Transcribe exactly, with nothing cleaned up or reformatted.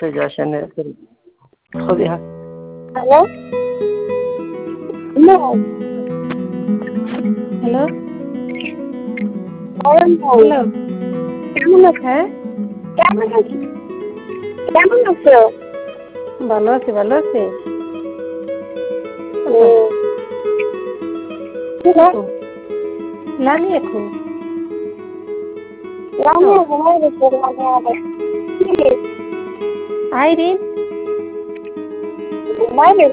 আছে যশনে خذي ها hello hello hello hello hello কেমন আছো হ্যাঁ কেমন আছো কেমন আছো ভালো আছি ভালো আছি লামি এখন লামিয়া ঘুমাই গেছে লামিয়া আইরিন ঘুমাই গেছে